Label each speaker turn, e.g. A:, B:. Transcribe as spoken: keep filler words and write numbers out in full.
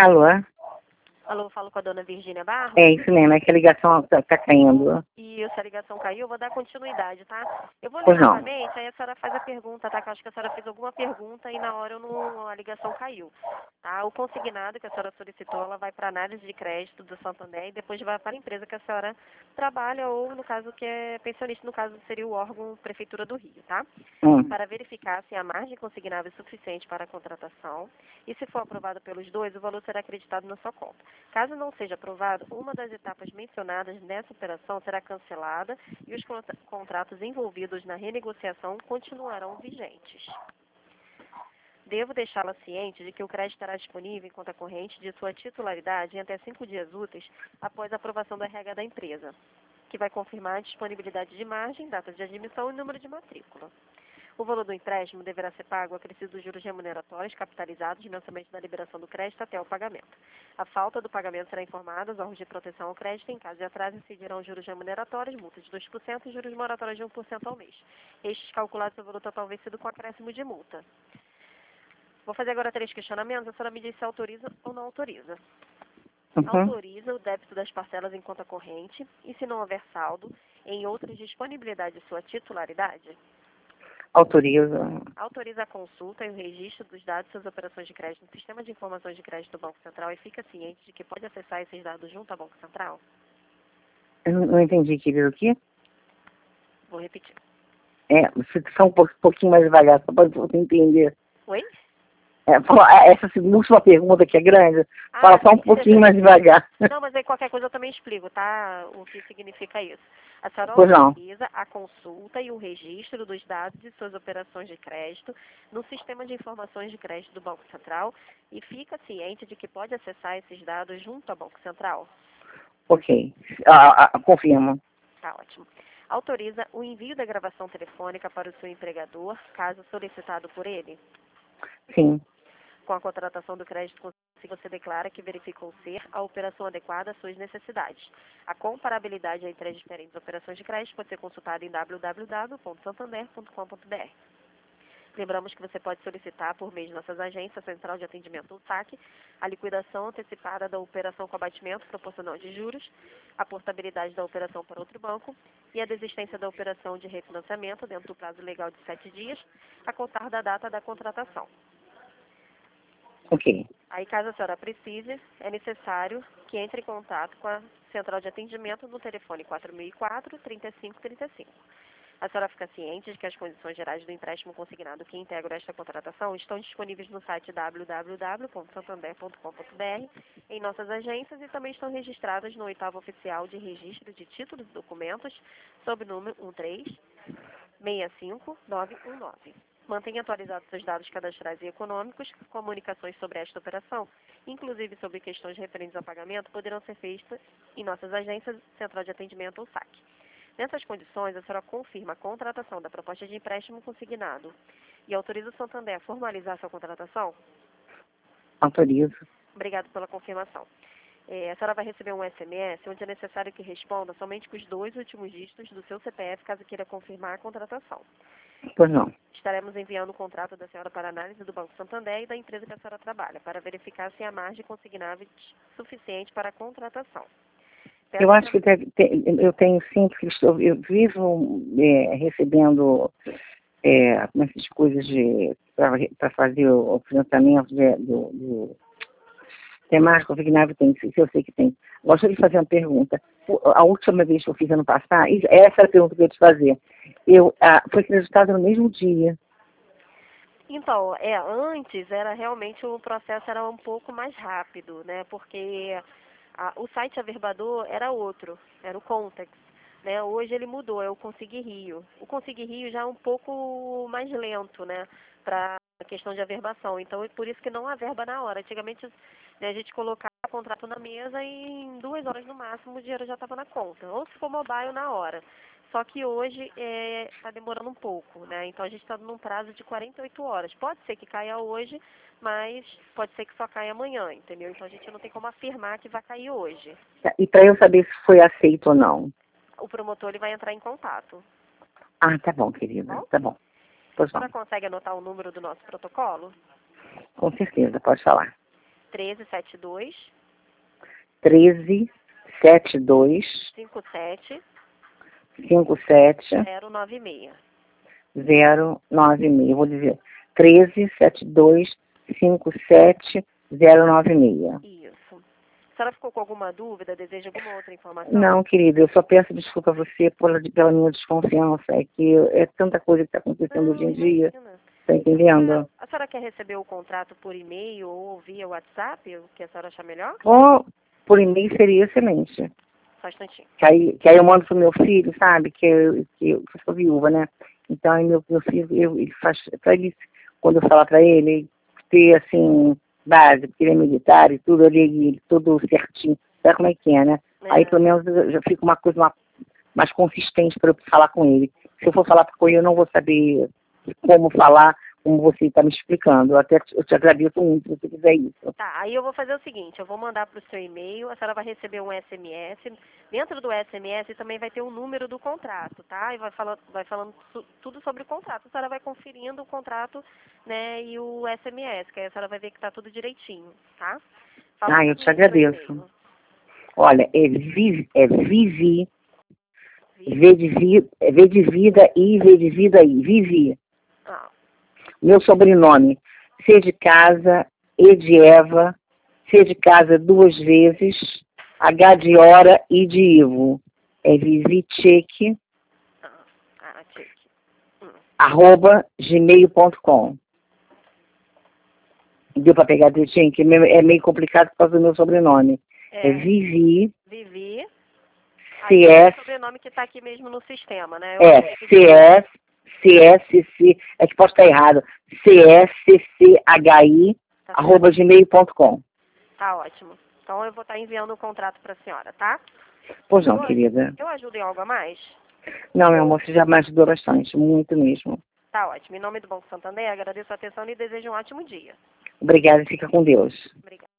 A: Alô?
B: Alô, falo com a dona Virgínia Barros?
A: É isso mesmo, é que a ligação tá, tá caindo.
B: E essa ligação caiu, eu vou dar continuidade, tá? Eu vou ler
A: Pois não.
B: novamente, aí a senhora faz a pergunta, tá? Que eu acho que a senhora fez alguma pergunta e na hora eu não, a ligação caiu. Tá? O consignado que a senhora solicitou, ela vai para análise de crédito do Santander e depois vai para a empresa que a senhora trabalha ou, no caso, que é pensionista, no caso seria o órgão Prefeitura do Rio, tá?
A: Hum.
B: Para verificar se a margem consignável é suficiente para a contratação e se for aprovado pelos dois, o valor será acreditado na sua conta. Caso não seja aprovado, uma das etapas mencionadas nessa operação será cancelada e os contra- contratos envolvidos na renegociação continuarão vigentes. Devo deixá-la ciente de que o crédito estará disponível em conta corrente de sua titularidade em até cinco dias úteis após a aprovação do R H da empresa, que vai confirmar a disponibilidade de margem, data de admissão e número de matrícula. O valor do empréstimo deverá ser pago acrescido dos juros remuneratórios capitalizados mensalmente da liberação do crédito até o pagamento. A falta do pagamento será informada aos órgãos de proteção ao crédito. Em caso de atraso, incidirão juros remuneratórios, multa de dois por cento e juros moratórios de um por cento ao mês. Estes calculados no valor total vencido com acréscimo de multa. Vou fazer agora três questionamentos. A senhora me diz se autoriza ou não autoriza.
A: Uhum.
B: Autoriza o débito das parcelas em conta corrente e, se não houver saldo, em outras disponibilidade de sua titularidade?
A: Autoriza.
B: Autoriza a consulta e o registro dos dados de suas operações de crédito no Sistema de Informações de Crédito do Banco Central e fica ciente de que pode acessar esses dados junto ao Banco Central?
A: Eu não, não entendi, querido, o quê?
B: Vou repetir.
A: É, você só um pouco- pouquinho mais devagar, só para você entender.
B: Oi?
A: É, fala- é, essa última pergunta que é grande, fala
B: Ah,
A: só um pouquinho mais devagar.
B: não, mas aí qualquer coisa eu também explico, tá? O que significa isso. A senhora
A: Pois não.
B: autoriza a consulta e o registro dos dados de suas operações de crédito no Sistema de Informações de Crédito do Banco Central e fica ciente de que pode acessar esses dados junto ao Banco Central?
A: Ok. Ah, ah, confirmo.
B: Tá ótimo. Autoriza o envio da gravação telefônica para o seu empregador, caso solicitado por ele?
A: Sim.
B: Com a contratação do crédito, você declara que verificou ser a operação adequada às suas necessidades. A comparabilidade entre as diferentes operações de crédito pode ser consultada em w w w ponto santander ponto com ponto b r. Lembramos que você pode solicitar, por meio de nossas agências, Central de Atendimento ou S A C, a liquidação antecipada da operação com abatimento proporcional de juros, a portabilidade da operação para outro banco e a desistência da operação de refinanciamento dentro do prazo legal de sete dias, a contar da data da contratação.
A: Ok.
B: Aí, caso a senhora precise, é necessário que entre em contato com a Central de Atendimento no telefone quatro mil e quatro, trinta e cinco trinta e cinco. A senhora fica ciente de que as condições gerais do empréstimo consignado que integram esta contratação estão disponíveis no site w w w ponto santander ponto com ponto b r, em nossas agências e também estão registradas no oitavo oficial de registro de títulos e documentos, sob número um três seis cinco nove um nove. Mantenha atualizados seus dados cadastrais e econômicos. Comunicações sobre esta operação, inclusive sobre questões referentes ao pagamento, poderão ser feitas em nossas agências, Central de Atendimento ou S A C. Nessas condições, a senhora confirma a contratação da proposta de empréstimo consignado e autoriza o Santander a formalizar sua contratação?
A: Autorizo.
B: Obrigado pela confirmação. É, a senhora vai receber um S M S onde é necessário que responda somente com os dois últimos dígitos do seu C P F caso queira confirmar a contratação.
A: Pois não.
B: Estaremos enviando o contrato da senhora para análise do Banco Santander e da empresa que a senhora trabalha, para verificar se há margem consignável suficiente para a contratação. Peço
A: Eu acho
B: pra...
A: que deve ter, eu tenho sim, porque estou, eu vivo é, recebendo é, essas coisas de para fazer o, o financiamento de, do, do tem mais consignável, tem, isso eu sei que tem. Gostaria de fazer uma pergunta. A última vez que eu fiz ano passado, essa é a pergunta que eu ia te fazer. Eu, ah, foi acreditado no mesmo dia.
B: Então, é, antes era realmente o processo era um pouco mais rápido, né? Porque a, o site averbador era outro, era o Context, né? Hoje ele mudou, é o Consegui Rio. O Consegui Rio já é um pouco mais lento, né? Para a questão de averbação. Então, é por isso que não averba na hora. Antigamente, né, a gente colocava o contrato na mesa e em duas horas no máximo o dinheiro já estava na conta. Ou se for mobile, na hora. Só que hoje está demorando um pouco, né? Então a gente está num prazo de quarenta e oito horas. Pode ser que caia hoje, mas pode ser que só caia amanhã, entendeu? Então a gente não tem como afirmar que vai cair hoje.
A: E para eu saber se foi aceito ou não?
B: O promotor ele vai entrar em contato.
A: Ah, tá bom, querida.
B: Bom?
A: Tá bom. Pois
B: A senhora
A: não.
B: consegue anotar o número do nosso protocolo?
A: Com certeza, pode falar.
B: treze setenta e dois,
A: treze setenta e dois,
B: cinquenta e sete,
A: cinquenta e sete,
B: zero nove seis.
A: zero nove seis. Vou dizer treze setenta e dois, cinquenta e sete, zero nove seis.
B: Isso. A senhora ficou com alguma dúvida? Deseja alguma outra informação?
A: Não, querida, eu só peço desculpa a você por, pela minha desconfiança. É que é tanta coisa que está acontecendo
B: Não,
A: hoje em dia.
B: imagina.
A: Está entendendo?
B: A senhora quer receber o contrato por e-mail ou via WhatsApp, o que a senhora achar melhor?
A: Ou por e-mail seria excelente.
B: Só um instantinho.
A: Que aí, que aí eu mando pro meu filho, sabe? Que eu, que eu, que eu sou viúva, né? Então, aí meu, meu filho, eu, ele faz, pra ele, quando eu falar pra ele, ter, assim, base, porque ele é militar e tudo, ele, ele tudo certinho. Sabe como é que é, né?
B: É.
A: Aí, pelo menos, eu- já fica uma coisa uma, mais consistente para eu falar com ele. Se eu for falar com ele, eu não vou saber como falar, como você está me explicando. Eu até te- eu te agradeço muito se você fizer isso.
B: Tá, aí eu vou fazer o seguinte, eu vou mandar para o seu e-mail, a senhora vai receber um S M S. Dentro do S M S também vai ter o número do contrato, tá? E vai falando, vai falando su- tudo sobre o contrato. A senhora vai conferindo o contrato, né, e o S M S, que aí a senhora vai ver que está tudo direitinho, tá? Fala
A: Ah,
B: um
A: eu te
B: pouquinho do seu
A: agradeço.
B: e-mail.
A: Olha, é Vivi, é Vivi,
B: Vi-
A: V de, vi, é V de vida I, V de vida I, Vivi.
B: Ah,
A: Meu sobrenome, C de casa, E de Eva, C de casa duas vezes, H de hora, I de Ivo. É Vivi Cheque,
B: ah, ah, cheque. Hum.
A: arroba gmail ponto com. Deu para pegar direitinho? Que é meio complicado por causa do meu sobrenome. É,
B: É,
A: Vivi,
B: Vivi. Aí
A: C
B: é o
A: S,
B: sobrenome que está aqui mesmo no sistema, né? Eu
A: é,
B: acredito que-
A: C S, C S C, é que pode estar errado, C S C C H I,
B: Tá
A: arroba
B: certo.
A: gmail ponto com.
B: Tá ótimo. Então eu vou estar enviando o contrato para a senhora, tá?
A: Pois não,
B: Eu-
A: querida.
B: Eu ajudo em algo a mais?
A: Não, meu amor, você já me ajudou bastante, muito mesmo.
B: Tá ótimo. Em nome do Banco Santander, agradeço a atenção e desejo um ótimo dia.
A: Obrigada e fica com Deus.
B: Obrigada.